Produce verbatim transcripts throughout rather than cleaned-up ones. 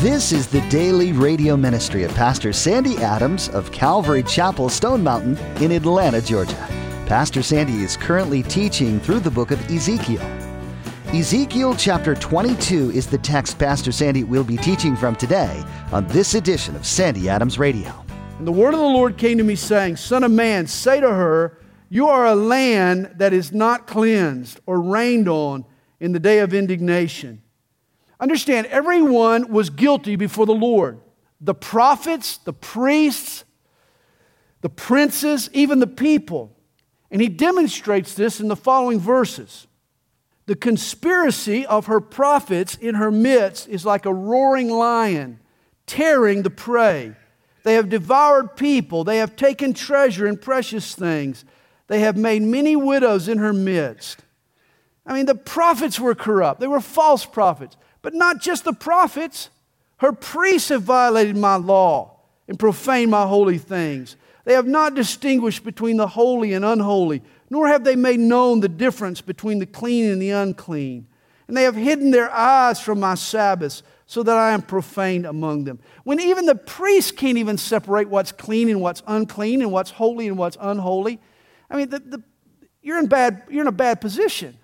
This is the daily radio ministry of Pastor Sandy Adams of Calvary Chapel, Stone Mountain in Atlanta, Georgia. Pastor Sandy is currently teaching through the book of Ezekiel. Ezekiel chapter twenty-two is the text Pastor Sandy will be teaching from today on this edition of Sandy Adams Radio. And the word of the Lord came to me saying, Son of man, say to her, you are a land that is not cleansed or rained on in the day of indignation. Understand, everyone was guilty before the Lord. The prophets, the priests, the princes, even the people. And he demonstrates this in the following verses. The conspiracy of her prophets in her midst is like a roaring lion, tearing the prey. They have devoured people. They have taken treasure and precious things. They have made many widows in her midst. I mean, the prophets were corrupt. They were false prophets. But not just the prophets. Her priests have violated my law and profaned my holy things. They have not distinguished between the holy and unholy, nor have they made known the difference between the clean and the unclean. And they have hidden their eyes from my Sabbaths, so that I am profaned among them. When even the priests can't even separate what's clean and what's unclean and what's holy and what's unholy. I mean, the, the, you're in bad, you're in a bad position.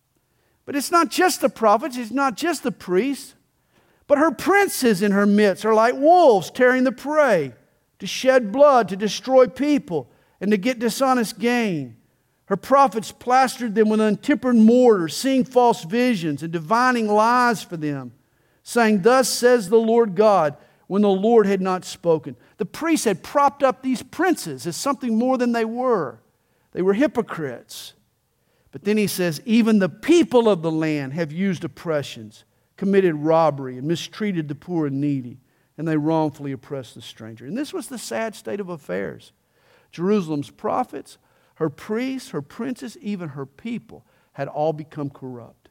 But it's not just the prophets, it's not just the priests, but her princes in her midst are like wolves tearing the prey, to shed blood, to destroy people, and to get dishonest gain. Her prophets plastered them with untempered mortar, seeing false visions and divining lies for them, saying, Thus says the Lord God, when the Lord had not spoken. The priests had propped up these princes as something more than they were. They were hypocrites. But then he says, even the people of the land have used oppressions, committed robbery, and mistreated the poor and needy, and they wrongfully oppressed the stranger. And this was the sad state of affairs. Jerusalem's prophets, her priests, her princes, even her people had all become corrupt.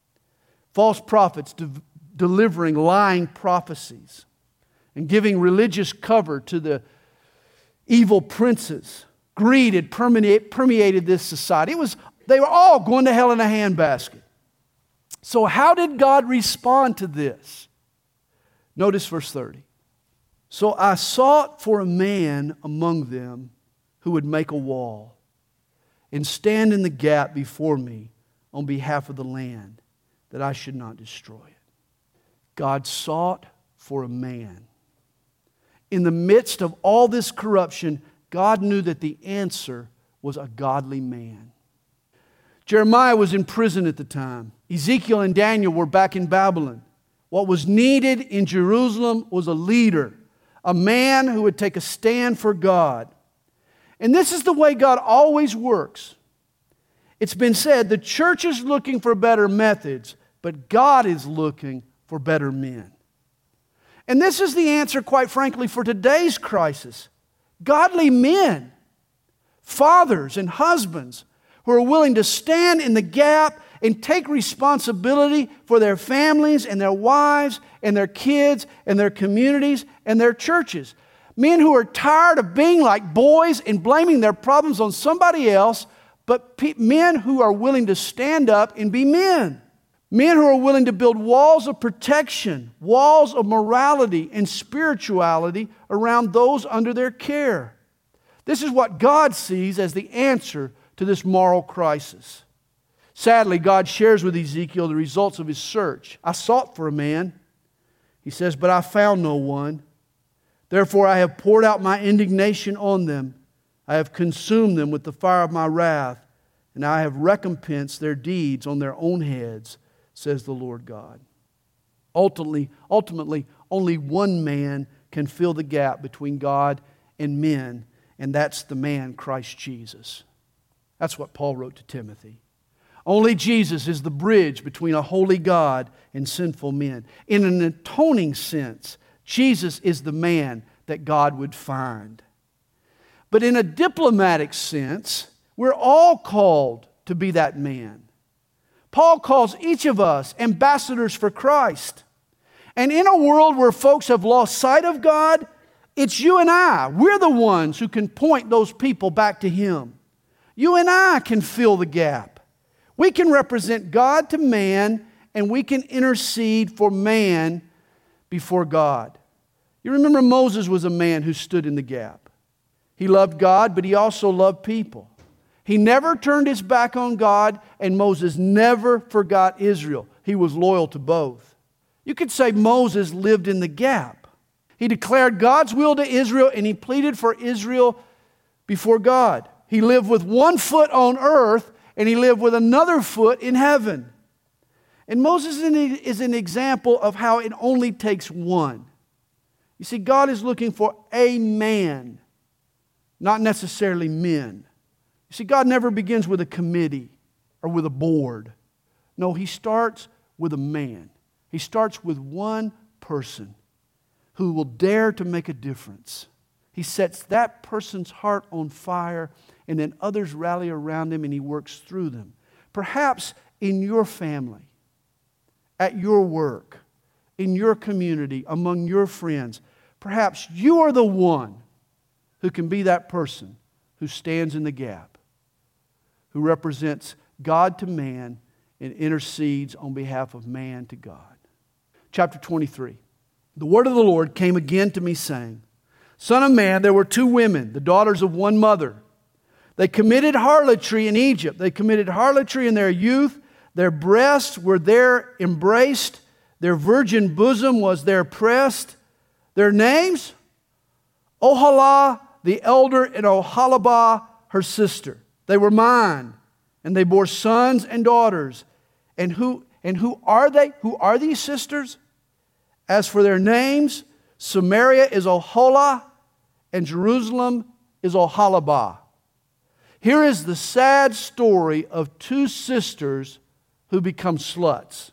False prophets de- delivering lying prophecies and giving religious cover to the evil princes. Greed had permeate, permeated this society. It was They were all going to hell in a handbasket. So how did God respond to this? Notice verse thirty. So I sought for a man among them who would make a wall and stand in the gap before me on behalf of the land, that I should not destroy it. God sought for a man. In the midst of all this corruption, God knew that the answer was a godly man. Jeremiah was in prison at the time. Ezekiel and Daniel were back in Babylon. What was needed in Jerusalem was a leader, a man who would take a stand for God. And this is the way God always works. It's been said the church is looking for better methods, but God is looking for better men. And this is the answer, quite frankly, for today's crisis. Godly men, fathers and husbands, who are willing to stand in the gap and take responsibility for their families and their wives and their kids and their communities and their churches. Men who are tired of being like boys and blaming their problems on somebody else, but pe- men who are willing to stand up and be men. Men who are willing to build walls of protection, walls of morality and spirituality around those under their care. This is what God sees as the answer to this moral crisis. Sadly, God shares with Ezekiel the results of his search. I sought for a man, he says, but I found no one. Therefore I have poured out my indignation on them. I have consumed them with the fire of my wrath, and I have recompensed their deeds on their own heads, says the Lord God. Ultimately, ultimately, only one man can fill the gap between God and men, and that's the man, Christ Jesus. That's what Paul wrote to Timothy. Only Jesus is the bridge between a holy God and sinful men. In an atoning sense, Jesus is the man that God would find. But in a diplomatic sense, we're all called to be that man. Paul calls each of us ambassadors for Christ. And in a world where folks have lost sight of God, it's you and I. We're the ones who can point those people back to Him. You and I can fill the gap. We can represent God to man, and we can intercede for man before God. You remember Moses was a man who stood in the gap. He loved God, but he also loved people. He never turned his back on God, and Moses never forgot Israel. He was loyal to both. You could say Moses lived in the gap. He declared God's will to Israel, and he pleaded for Israel before God. He lived with one foot on earth, and he lived with another foot in heaven. And Moses is an example of how it only takes one. You see, God is looking for a man, not necessarily men. You see, God never begins with a committee or with a board. No, He starts with a man. He starts with one person who will dare to make a difference. He sets that person's heart on fire, and then others rally around him and he works through them. Perhaps in your family, at your work, in your community, among your friends, perhaps you are the one who can be that person who stands in the gap, who represents God to man and intercedes on behalf of man to God. Chapter twenty-three. The word of the Lord came again to me, saying, Son of man, there were two women, the daughters of one mother. They committed harlotry in Egypt. They committed harlotry in their youth. Their breasts were there embraced. Their virgin bosom was there pressed. Their names? Oholah the elder and Oholibah her sister. They were mine, and they bore sons and daughters. And who, and who are they? Who are these sisters? As for their names, Samaria is Oholah, and Jerusalem is Oholibah. Here is the sad story of two sisters who become sluts.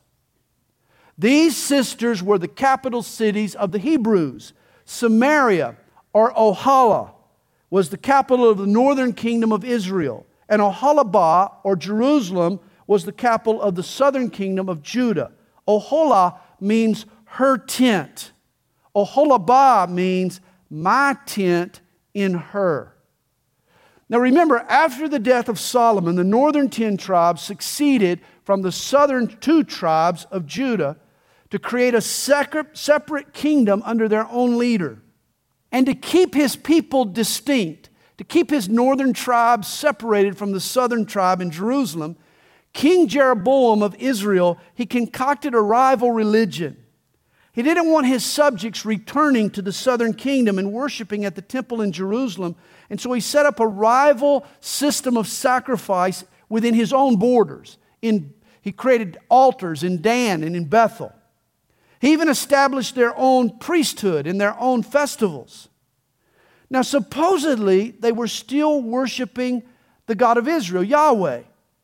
These sisters were the capital cities of the Hebrews. Samaria, or Oholah, was the capital of the northern kingdom of Israel. And Oholibah, or Jerusalem, was the capital of the southern kingdom of Judah. Oholah means her tent. Oholibah means my tent in her. Now remember, after the death of Solomon, the northern ten tribes succeeded from the southern two tribes of Judah to create a separate kingdom under their own leader. And to keep his people distinct, to keep his northern tribe separated from the southern tribe in Jerusalem, King Jeroboam of Israel, he concocted a rival religion. He didn't want his subjects returning to the southern kingdom and worshiping at the temple in Jerusalem. And so he set up a rival system of sacrifice within his own borders. In, he created altars in Dan and in Bethel. He even established their own priesthood and their own festivals. Now, supposedly, they were still worshiping the God of Israel, Yahweh.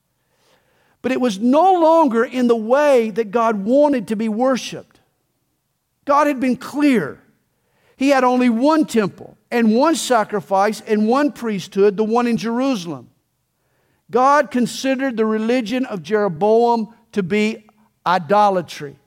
But it was no longer in the way that God wanted to be worshiped. God had been clear. He had only one temple and one sacrifice and one priesthood, the one in Jerusalem. God considered the religion of Jeroboam to be idolatry.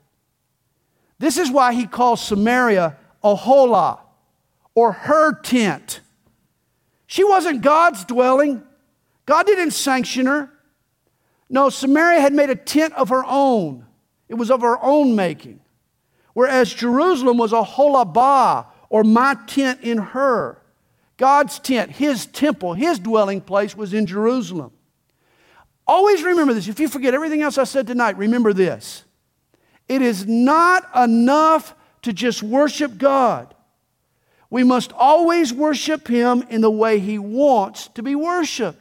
This is why he calls Samaria Oholah, or her tent. She wasn't God's dwelling. God didn't sanction her. No, Samaria had made a tent of her own. It was of her own making. Whereas Jerusalem was Oholibah, or my tent in her. God's tent, His temple, His dwelling place was in Jerusalem. Always remember this. If you forget everything else I said tonight, remember this. It is not enough to just worship God. We must always worship Him in the way He wants to be worshiped.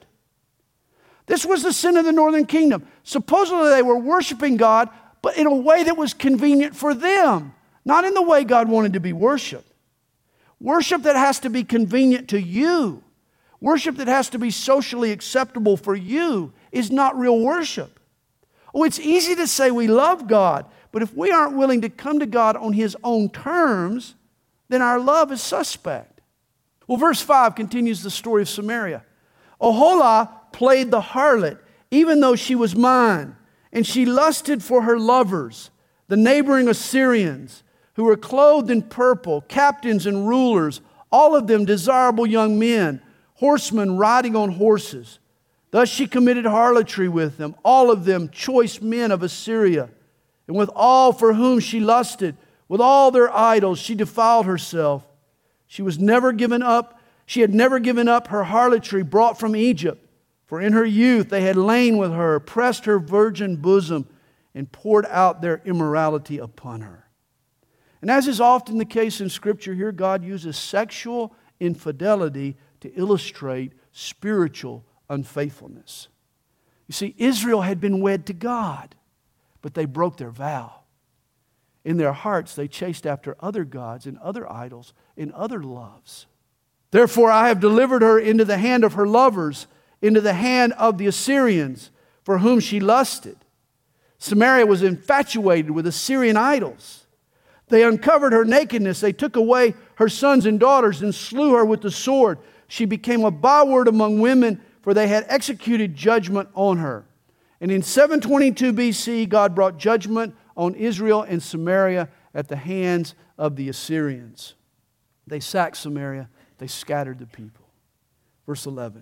This was the sin of the northern kingdom. Supposedly they were worshiping God, but in a way that was convenient for them, not in the way God wanted to be worshiped. Worship that has to be convenient to you, worship that has to be socially acceptable for you, is not real worship. Oh, it's easy to say we love God, but if we aren't willing to come to God on His own terms, then our love is suspect. Well, verse five continues the story of Samaria. Oholah played the harlot, even though she was mine, and she lusted for her lovers, the neighboring Assyrians, who were clothed in purple, captains and rulers, all of them desirable young men, horsemen riding on horses. Thus she committed harlotry with them, all of them choice men of Assyria. And with all for whom she lusted, With all their idols, she defiled herself. She was never given up. She had never given up her harlotry brought from Egypt. For in her youth they had lain with her, pressed her virgin bosom, and poured out their immorality upon her. And as is often the case in Scripture, here God uses sexual infidelity to illustrate spiritual unfaithfulness. You see, Israel had been wed to God, but they broke their vow. In their hearts, they chased after other gods and other idols and other loves. Therefore, I have delivered her into the hand of her lovers, into the hand of the Assyrians, for whom she lusted. Samaria was infatuated with Assyrian idols. They uncovered her nakedness. They took away her sons and daughters and slew her with the sword. She became a byword among women, for they had executed judgment on her. And in seven twenty-two B C, God brought judgment on Israel and Samaria at the hands of the Assyrians. They sacked Samaria. They scattered the people. Verse eleven.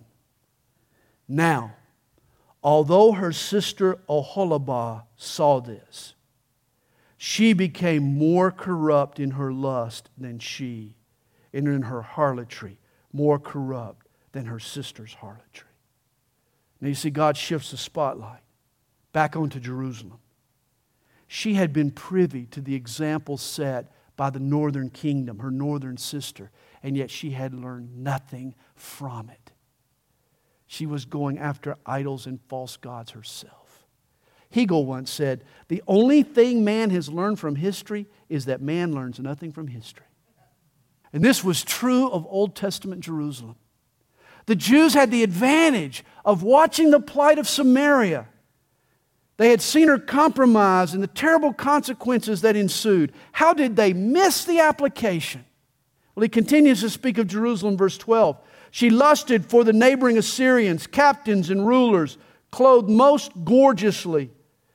Now, although her sister Oholibah saw this, she became more corrupt in her lust than she, and in her harlotry, more corrupt than her sister's harlotry. Now you see, God shifts the spotlight back onto Jerusalem. She had been privy to the example set by the northern kingdom, her northern sister, and yet she had learned nothing from it. She was going after idols and false gods herself. Hegel once said, the only thing man has learned from history is that man learns nothing from history. And this was true of Old Testament Jerusalem. The Jews had the advantage of watching the plight of Samaria. They had seen her compromise and the terrible consequences that ensued. How did they miss the application? Well, he continues to speak of Jerusalem, verse twelve. She lusted for the neighboring Assyrians, captains and rulers, clothed most gorgeously,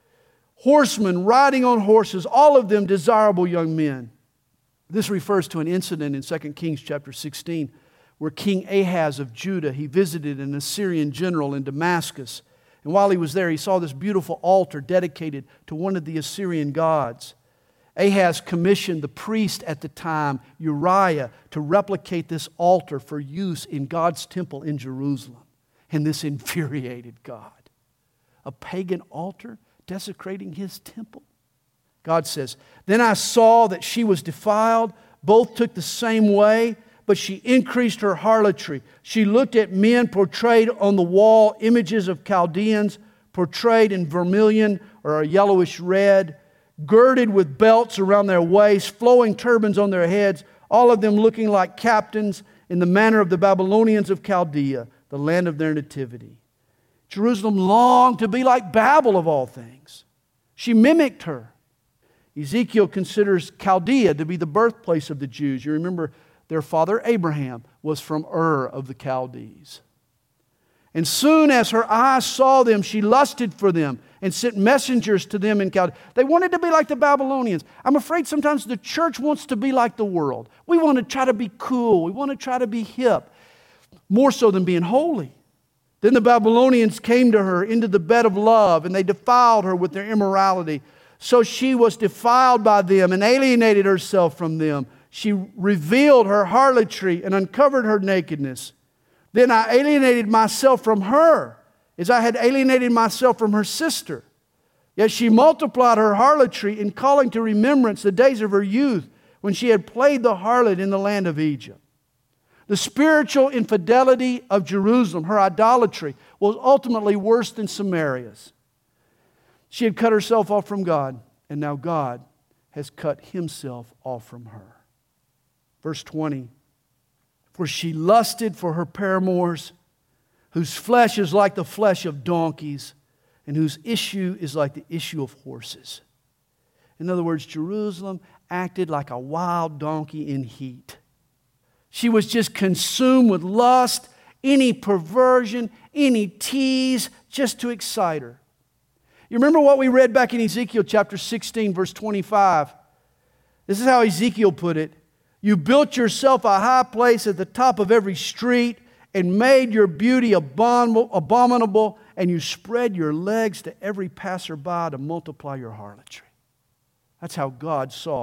horsemen riding on horses, all of them desirable young men. This refers to an incident in Second Kings chapter sixteen, where King Ahaz of Judah, he visited an Assyrian general in Damascus. And while he was there, he saw this beautiful altar dedicated to one of the Assyrian gods. Ahaz commissioned the priest at the time, Uriah, to replicate this altar for use in God's temple in Jerusalem. And this infuriated God. A pagan altar desecrating His temple? God says, then I saw that she was defiled. Both took the same way, but she increased her harlotry. She looked at men portrayed on the wall, images of Chaldeans portrayed in vermilion or a yellowish red, girded with belts around their waists, flowing turbans on their heads, all of them looking like captains in the manner of the Babylonians of Chaldea, the land of their nativity. Jerusalem longed to be like Babel of all things. She mimicked her. Ezekiel considers Chaldea to be the birthplace of the Jews. You remember their father Abraham was from Ur of the Chaldees. And soon as her eyes saw them, she lusted for them and sent messengers to them in Chaldea. They wanted to be like the Babylonians. I'm afraid sometimes the church wants to be like the world. We want to try to be cool. We want to try to be hip, more so than being holy. Then the Babylonians came to her into the bed of love, and they defiled her with their immorality. So she was defiled by them and alienated herself from them. She revealed her harlotry and uncovered her nakedness. Then I alienated myself from her, as I had alienated myself from her sister. Yet she multiplied her harlotry in calling to remembrance the days of her youth, when she had played the harlot in the land of Egypt. The spiritual infidelity of Jerusalem, her idolatry, was ultimately worse than Samaria's. She had cut herself off from God, and now God has cut Himself off from her. Verse twenty, for she lusted for her paramours, whose flesh is like the flesh of donkeys, and whose issue is like the issue of horses. In other words, Jerusalem acted like a wild donkey in heat. She was just consumed with lust, any perversion, any tease, just to excite her. You remember what we read back in Ezekiel chapter sixteen, verse twenty-five? This is how Ezekiel put it. You built yourself a high place at the top of every street and made your beauty abominable, and you spread your legs to every passerby to multiply your harlotry. That's how God saw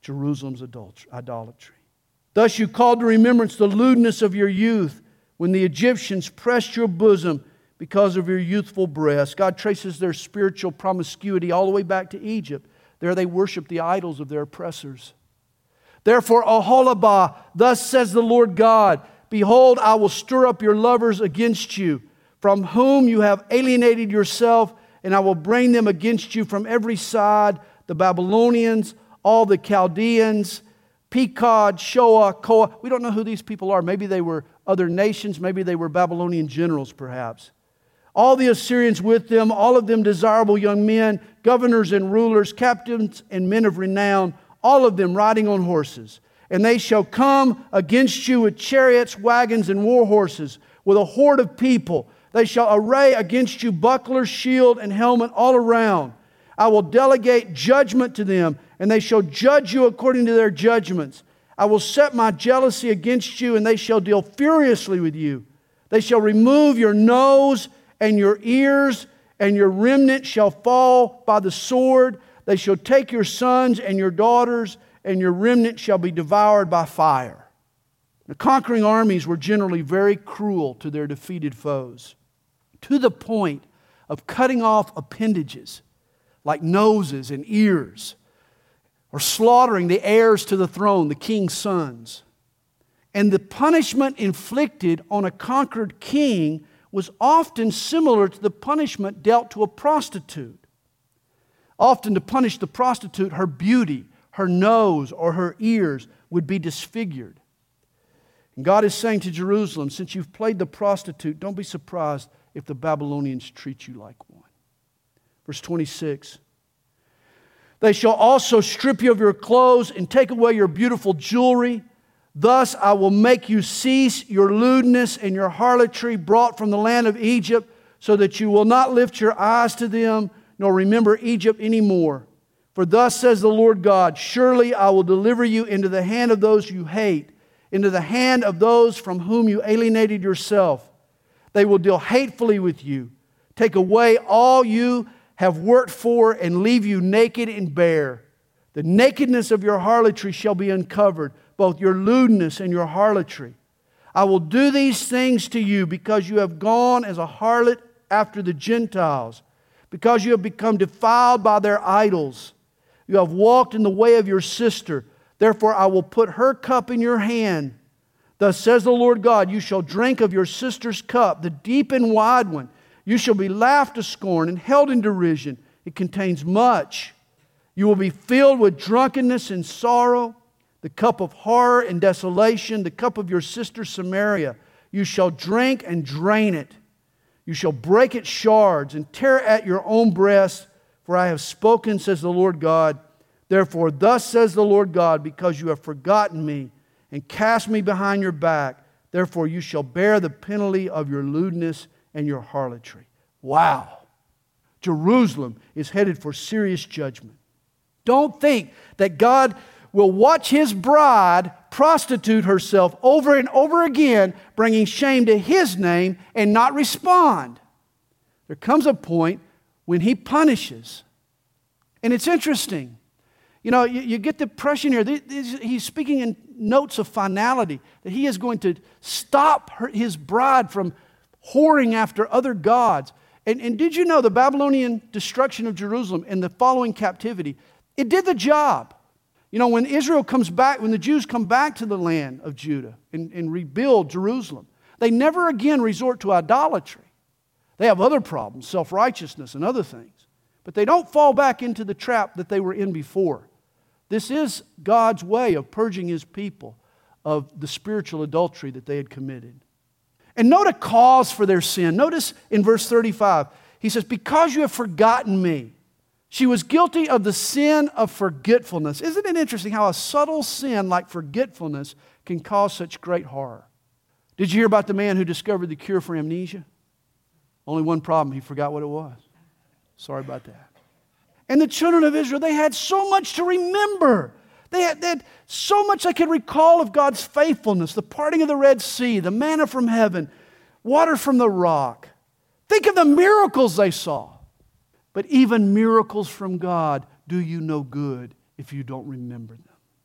Jerusalem's idolatry. Thus you called to remembrance the lewdness of your youth, when the Egyptians pressed your bosom because of your youthful breasts. God traces their spiritual promiscuity all the way back to Egypt. There they worshiped the idols of their oppressors. Therefore, Oholibah, thus says the Lord God, behold, I will stir up your lovers against you, from whom you have alienated yourself, and I will bring them against you from every side, the Babylonians, all the Chaldeans, Pekod, Shoah, Koah. We don't know who these people are. Maybe they were other nations. Maybe they were Babylonian generals, perhaps. All the Assyrians with them, all of them desirable young men, governors and rulers, captains and men of renown, all of them riding on horses. And they shall come against you with chariots, wagons, and war horses, with a horde of people. They shall array against you buckler, shield, and helmet all around. I will delegate judgment to them, and they shall judge you according to their judgments. I will set my jealousy against you, and they shall deal furiously with you. They shall remove your nose and your ears, and your remnant shall fall by the sword. They shall take your sons and your daughters, and your remnant shall be devoured by fire. The conquering armies were generally very cruel to their defeated foes, to the point of cutting off appendages like noses and ears, or slaughtering the heirs to the throne, the king's sons. And the punishment inflicted on a conquered king was often similar to the punishment dealt to a prostitute. Often to punish the prostitute, her beauty, her nose, or her ears would be disfigured. And God is saying to Jerusalem, since you've played the prostitute, don't be surprised if the Babylonians treat you like one. Verse twenty-six. They shall also strip you of your clothes and take away your beautiful jewelry. Thus I will make you cease your lewdness and your harlotry brought from the land of Egypt, so that you will not lift your eyes to them, nor remember Egypt anymore. For thus says the Lord God, surely I will deliver you into the hand of those you hate, into the hand of those from whom you alienated yourself. They will deal hatefully with you, take away all you have worked for, and leave you naked and bare. The nakedness of your harlotry shall be uncovered, both your lewdness and your harlotry. I will do these things to you because you have gone as a harlot after the Gentiles, because you have become defiled by their idols. You have walked in the way of your sister. Therefore I will put her cup in your hand. Thus says the Lord God, you shall drink of your sister's cup, the deep and wide one. You shall be laughed to scorn and held in derision. It contains much. You will be filled with drunkenness and sorrow, the cup of horror and desolation, the cup of your sister Samaria. You shall drink and drain it. You shall break its shards and tear at your own breast. For I have spoken, says the Lord God. Therefore, thus says the Lord God, because you have forgotten me and cast me behind your back, therefore you shall bear the penalty of your lewdness and your harlotry. Wow. Jerusalem is headed for serious judgment. Don't think that God will watch His bride prostitute herself over and over again, bringing shame to His name, and not respond. There comes a point when He punishes. And it's interesting. You know, you, you get the impression here, He's speaking in notes of finality, that He is going to stop her, His bride from whoring after other gods. And, and did you know the Babylonian destruction of Jerusalem and the following captivity, it did the job. You know, when Israel comes back, when the Jews come back to the land of Judah and, and rebuild Jerusalem, they never again resort to idolatry. They have other problems, self-righteousness and other things. But they don't fall back into the trap that they were in before. This is God's way of purging His people of the spiritual adultery that they had committed. And note a cause for their sin. Notice in verse thirty-five, he says, because you have forgotten me. She was guilty of the sin of forgetfulness. Isn't it interesting how a subtle sin like forgetfulness can cause such great horror? Did you hear about the man who discovered the cure for amnesia? Only one problem, he forgot what it was. Sorry about that. And the children of Israel, they had so much to remember. They had, they had so much they could recall of God's faithfulness, the parting of the Red Sea, the manna from heaven, water from the rock. Think of the miracles they saw. But even miracles from God do you no good if you don't remember them.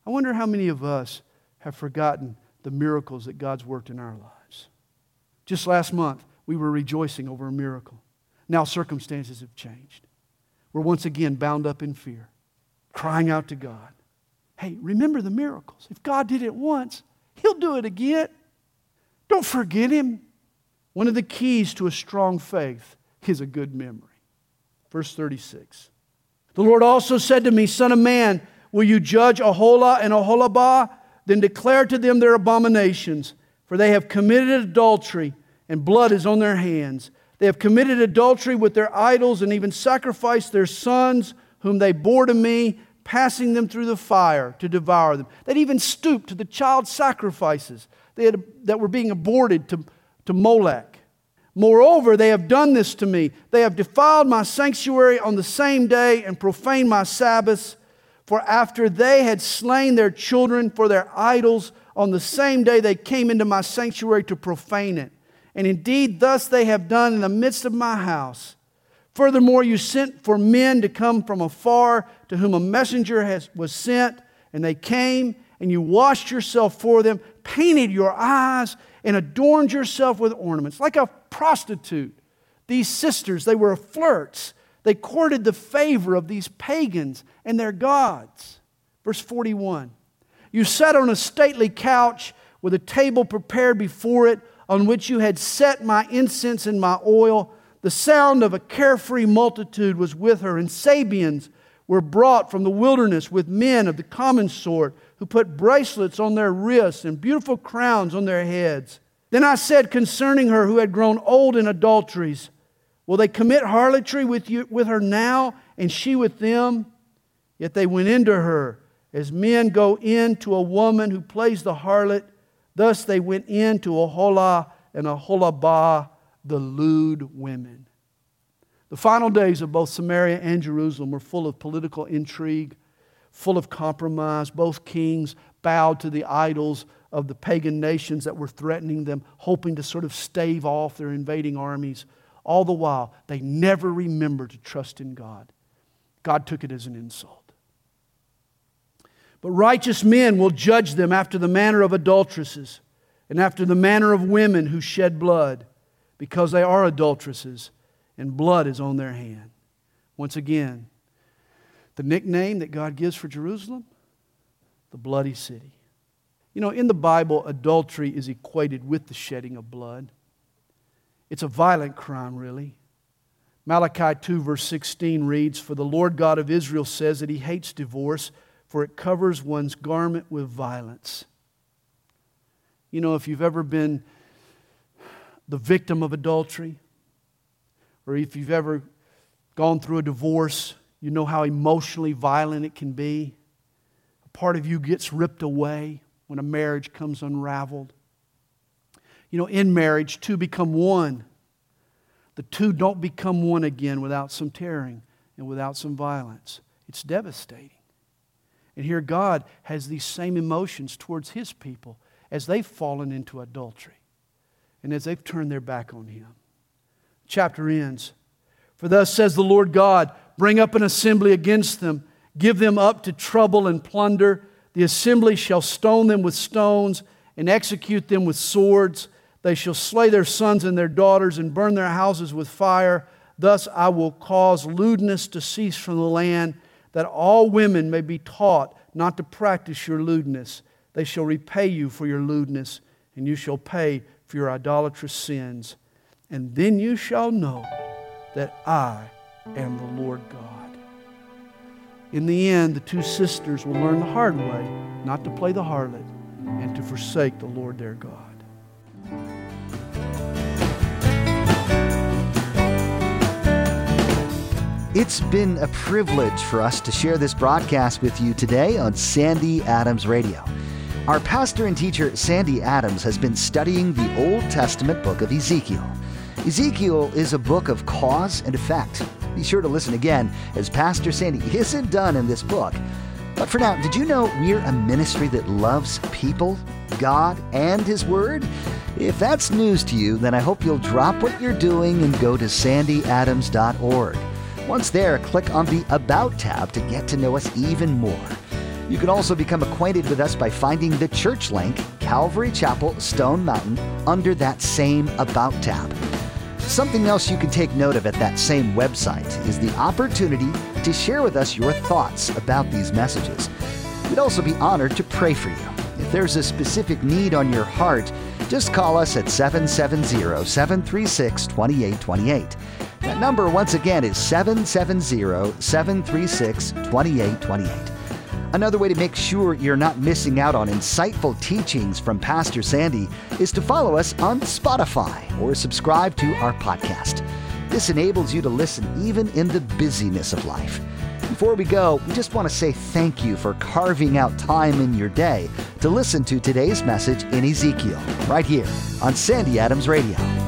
I wonder how many of us have forgotten the miracles that God's worked in our lives. Just last month, we were rejoicing over a miracle. Now circumstances have changed. We're once again bound up in fear, crying out to God. Hey, remember the miracles. If God did it once, He'll do it again. Don't forget Him. One of the keys to a strong faith is a good memory. Verse thirty-six. The Lord also said to me, Son of man, will you judge Aholah and Aholabah? Then declare to them their abominations, for they have committed adultery, and blood is on their hands. They have committed adultery with their idols, and even sacrificed their sons, whom they bore to me, passing them through the fire to devour them. They'd even stooped to the child sacrifices they had, that were being aborted to, to Molech. Moreover, they have done this to me. They have defiled my sanctuary on the same day and profaned my Sabbaths. For after they had slain their children for their idols, on the same day they came into my sanctuary to profane it. And indeed, thus they have done in the midst of my house. Furthermore, you sent for men to come from afar, to whom a messenger has, was sent, and they came, and you washed yourself for them, painted your eyes, and adorned yourself with ornaments. Like a prostitute, these sisters, they were flirts. They courted the favor of these pagans and their gods. Verse forty-one. You sat on a stately couch with a table prepared before it, on which you had set my incense and my oil. The sound of a carefree multitude was with her, and Sabians were brought from the wilderness with men of the common sort, who put bracelets on their wrists and beautiful crowns on their heads. Then I said concerning her, who had grown old in adulteries, will they commit harlotry with you, with her now, and she with them? Yet they went into her, as men go in to a woman who plays the harlot. Thus they went in to Aholah and Aholabah, the lewd women. The final days of both Samaria and Jerusalem were full of political intrigue, full of compromise. Both kings bowed to the idols of the pagan nations that were threatening them, hoping to sort of stave off their invading armies. All the while, they never remembered to trust in God. God took it as an insult. But righteous men will judge them after the manner of adulteresses and after the manner of women who shed blood, because they are adulteresses and blood is on their hand. Once again, the nickname that God gives for Jerusalem, the bloody city. You know, in the Bible, adultery is equated with the shedding of blood. It's a violent crime, really. Malachi two verse sixteen reads, For the Lord God of Israel says that He hates divorce, for it covers one's garment with violence. You know, if you've ever been the victim of adultery, or if you've ever gone through a divorce, you know how emotionally violent it can be. A part of you gets ripped away when a marriage comes unraveled. You know, in marriage, two become one. The two don't become one again without some tearing and without some violence. It's devastating. And here God has these same emotions towards His people as they've fallen into adultery and as they've turned their back on Him. The chapter ends. For thus says the Lord God, bring up an assembly against them, give them up to trouble and plunder. The assembly shall stone them with stones and execute them with swords. They shall slay their sons and their daughters and burn their houses with fire. Thus I will cause lewdness to cease from the land, that all women may be taught not to practice your lewdness. They shall repay you for your lewdness, and you shall pay for your idolatrous sins. And then you shall know that I am the Lord God. In the end, the two sisters will learn the hard way not to play the harlot and to forsake the Lord their God. It's been a privilege for us to share this broadcast with you today on Sandy Adams Radio. Our pastor and teacher, Sandy Adams, has been studying the Old Testament book of Ezekiel. Ezekiel is a book of cause and effect. Be sure to listen again, as Pastor Sandy isn't done in this book. But for now, did you know we're a ministry that loves people, God, and His Word? If that's news to you, then I hope you'll drop what you're doing and go to sandy adams dot org. Once there, click on the About tab to get to know us even more. You can also become acquainted with us by finding the church link, Calvary Chapel, Stone Mountain, under that same About tab. Something else you can take note of at that same website is the opportunity to share with us your thoughts about these messages. We'd also be honored to pray for you. If there's a specific need on your heart, just call us at seven seven zero, seven three six, two eight two eight. That number, once again, is seven seven zero, seven three six, two eight two eight. Another way to make sure you're not missing out on insightful teachings from Pastor Sandy is to follow us on Spotify or subscribe to our podcast. This enables you to listen even in the busyness of life. Before we go, we just want to say thank you for carving out time in your day to listen to today's message in Ezekiel, right here on Sandy Adams Radio.